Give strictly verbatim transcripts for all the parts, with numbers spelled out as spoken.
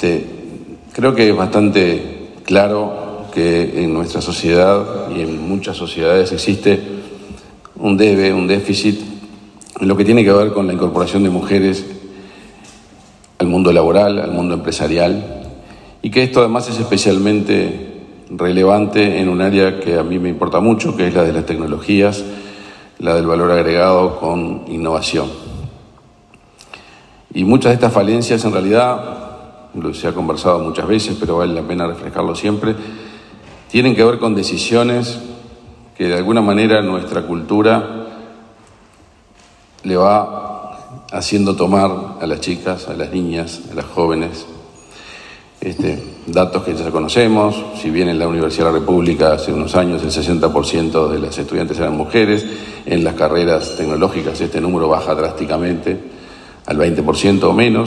Este, creo que es bastante claro que en nuestra sociedad y en muchas sociedades existe un debe, un déficit en lo que tiene que ver con la incorporación de mujeres al mundo laboral, al mundo empresarial, y que esto además es especialmente relevante en un área que a mí me importa mucho, que es la de las tecnologías, la del valor agregado con innovación. Y muchas de estas falencias, en realidad, lo se ha conversado muchas veces, pero vale la pena refrescarlo siempre, tienen que ver con decisiones que de alguna manera nuestra cultura le va haciendo tomar a las chicas, a las niñas, a las jóvenes. Este, datos que ya conocemos, si bien en la Universidad de la República hace unos años el sesenta por ciento de las estudiantes eran mujeres, en las carreras tecnológicas este número baja drásticamente al veinte por ciento o menos.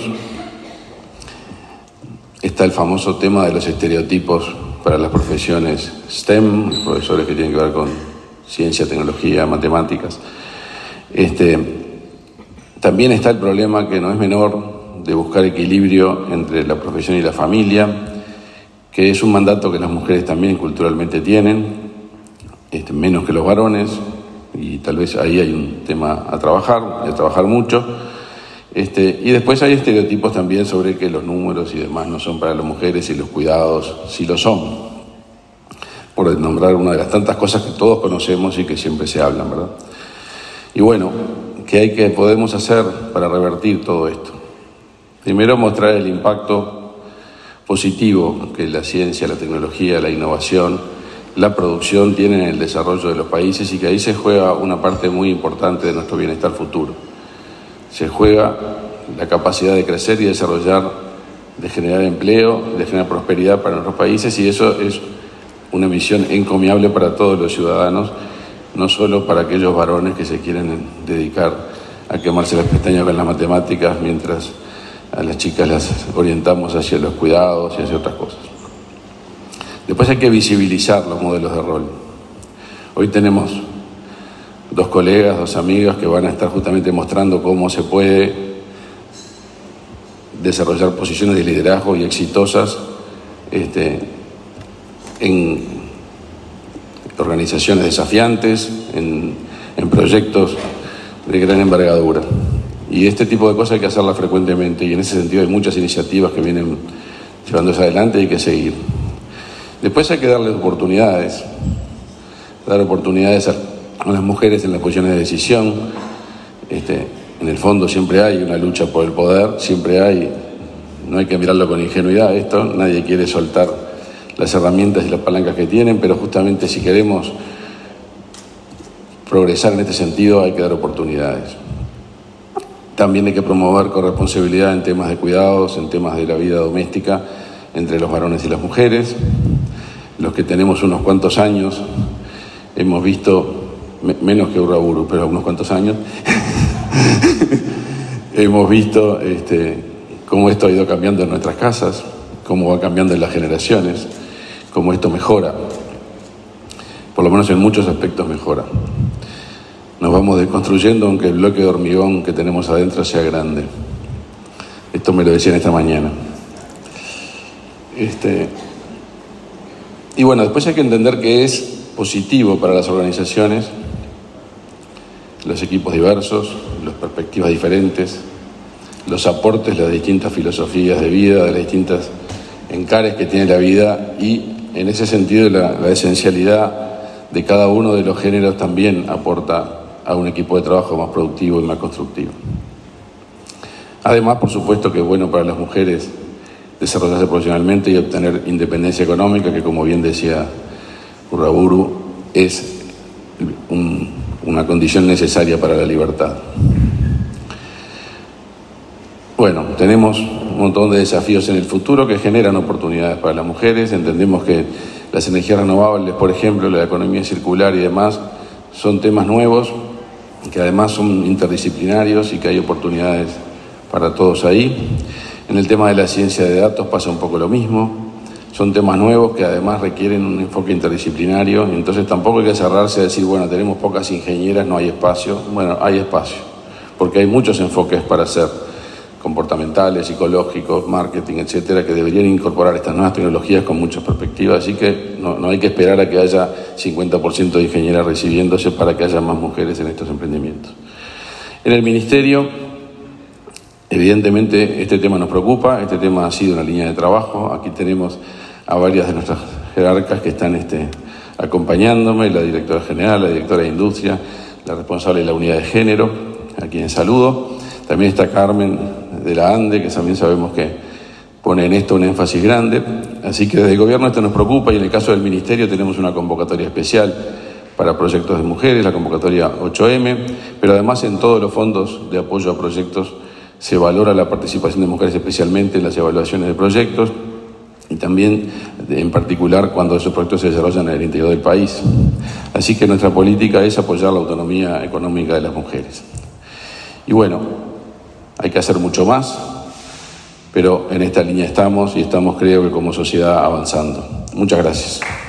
Está el famoso tema de los estereotipos para las profesiones STEM, los profesores que tienen que ver con ciencia, tecnología, matemáticas. Este, también está el problema, que no es menor, de buscar equilibrio entre la profesión y la familia, que es un mandato que las mujeres también culturalmente tienen, este, menos que los varones, y tal vez ahí hay un tema a trabajar, a trabajar mucho. Este, y después hay estereotipos también sobre que los números y demás no son para las mujeres y los cuidados sí lo son, por nombrar una de las tantas cosas que todos conocemos y que siempre se hablan, ¿verdad? Y bueno, ¿qué hay que podemos hacer para revertir todo esto? Primero, mostrar el impacto positivo que la ciencia, la tecnología, la innovación, la producción tienen en el desarrollo de los países, y que ahí se juega una parte muy importante de nuestro bienestar futuro. Se juega la capacidad de crecer y desarrollar, de generar empleo, de generar prosperidad para nuestros países, y eso es una misión encomiable para todos los ciudadanos, no solo para aquellos varones que se quieren dedicar a quemarse las pestañas con las matemáticas, mientras a las chicas las orientamos hacia los cuidados y hacia otras cosas. Después hay que visibilizar los modelos de rol. Hoy tenemos dos colegas, dos amigas que van a estar justamente mostrando cómo se puede desarrollar posiciones de liderazgo y exitosas este, en organizaciones desafiantes, en, en proyectos de gran envergadura. Y este tipo de cosas hay que hacerlas frecuentemente, y en ese sentido hay muchas iniciativas que vienen llevándose adelante y hay que seguir. Después hay que darles oportunidades, dar oportunidades a, a las mujeres en las posiciones de decisión. Este, en el fondo siempre hay una lucha por el poder, siempre hay, no hay que mirarlo con ingenuidad esto, nadie quiere soltar las herramientas y las palancas que tienen, pero justamente si queremos progresar en este sentido hay que dar oportunidades. También hay que promover corresponsabilidad en temas de cuidados, en temas de la vida doméstica entre los varones y las mujeres. Los que tenemos unos cuantos años hemos visto, me, menos que Urraburu, pero unos cuantos años, hemos visto este, cómo esto ha ido cambiando en nuestras casas, cómo va cambiando en las generaciones, cómo esto mejora, por lo menos en muchos aspectos mejora. Nos vamos desconstruyendo aunque el bloque de hormigón que tenemos adentro sea grande. Esto me lo decían esta mañana. Este, y bueno, después hay que entender que es positivo para las organizaciones, los equipos diversos, las perspectivas diferentes, los aportes, las distintas filosofías de vida, de las distintas encares que tiene la vida, y en ese sentido la, la esencialidad de cada uno de los géneros también aporta a un equipo de trabajo más productivo y más constructivo. Además, por supuesto que es bueno para las mujeres desarrollarse profesionalmente y obtener independencia económica, que como bien decía Urraburu, es un, una condición necesaria para la libertad. Bueno, tenemos un montón de desafíos en el futuro que generan oportunidades para las mujeres. Entendemos que las energías renovables, por ejemplo, la economía circular y demás, son temas nuevos, que además son interdisciplinarios y que hay oportunidades para todos ahí. En el tema de la ciencia de datos pasa un poco lo mismo. Son temas nuevos que además requieren un enfoque interdisciplinario, y entonces tampoco hay que cerrarse a decir, bueno, tenemos pocas ingenieras, no hay espacio. Bueno, hay espacio, porque hay muchos enfoques para hacer comportamentales, psicológicos, marketing, etcétera, que deberían incorporar estas nuevas tecnologías con muchas perspectivas, así que no, no hay que esperar a que haya cincuenta por ciento de ingenieras recibiéndose para que haya más mujeres en estos emprendimientos. En el Ministerio, evidentemente, este tema nos preocupa, este tema ha sido una línea de trabajo. Aquí tenemos a varias de nuestras jerarcas que están este, acompañándome, la directora general, la directora de Industria, la responsable de la unidad de género, a quienes saludo. También está Carmen de la ANDE, que también sabemos que pone en esto un énfasis grande. Así que desde el Gobierno esto nos preocupa y en el caso del Ministerio tenemos una convocatoria especial para proyectos de mujeres, la convocatoria ocho eme, pero además en todos los fondos de apoyo a proyectos se valora la participación de mujeres especialmente en las evaluaciones de proyectos y también en particular cuando esos proyectos se desarrollan en el interior del país. Así que nuestra política es apoyar la autonomía económica de las mujeres. Y bueno, hay que hacer mucho más, pero en esta línea estamos y estamos, creo que como sociedad, avanzando. Muchas gracias.